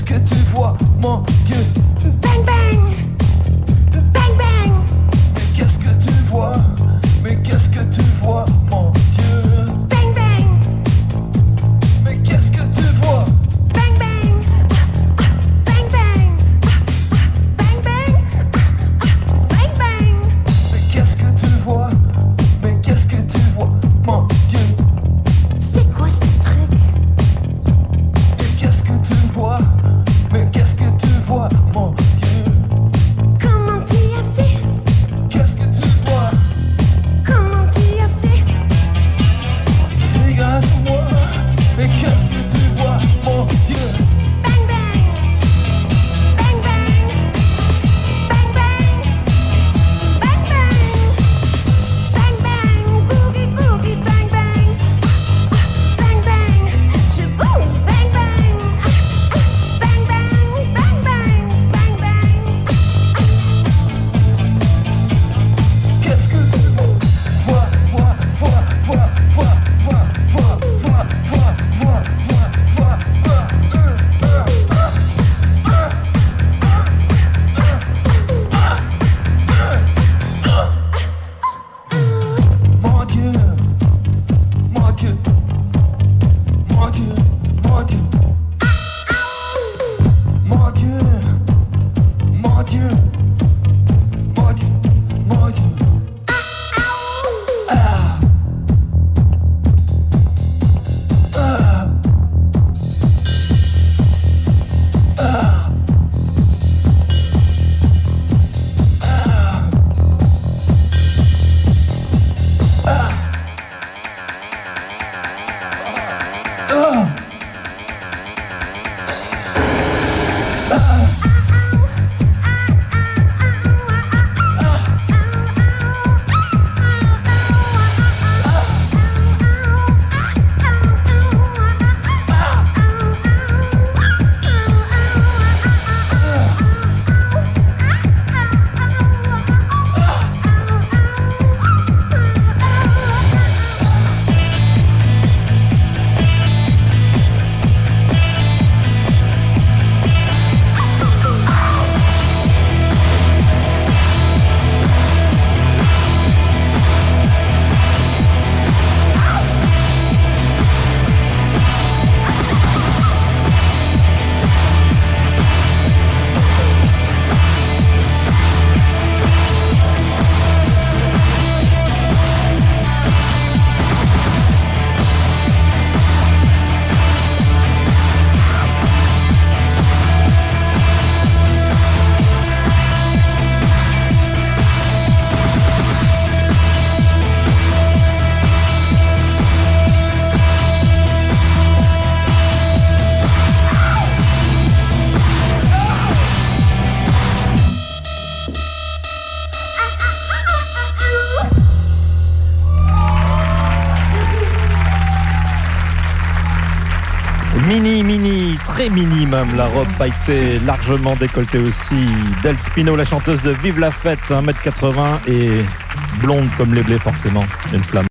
que tu vois, mon Dieu? Bang bang, bang bang. Mais qu'est-ce que tu vois? Mais qu'est-ce que tu vois, mon Dieu? Bang bang, Mais qu'est-ce que tu vois? bang bang, bang bang, bang bang, bang bang. Mais qu'est-ce que tu vois? Mais qu'est-ce que tu vois, mon Dieu? C'est quoi ce truc? Mais qu'est-ce que tu vois? Mais qu'est-ce que tu vois, mon Dieu? Comment tu as fait? Qu'est-ce que tu vois? Comment tu as fait? Regarde-moi. Mais qu'est-ce que tu vois, mon Dieu? Bang bang, bang bang, bang bang, bang bang, bang bang, boogie boogie bang bang, bang bang, je bouge bang bang, bang bang, bang bang, bang bang. Qu'est-ce que tu vois? Mon Dieu, mon Dieu, mon Dieu, mon Dieu, mon Dieu, mon Dieu, mon Dieu, mon Dieu. Mini, très mini même, la robe pailletée, largement décolletée aussi. Del Spino, la chanteuse de Vive la Fête, 1m80 et blonde comme les blés forcément, une flamme.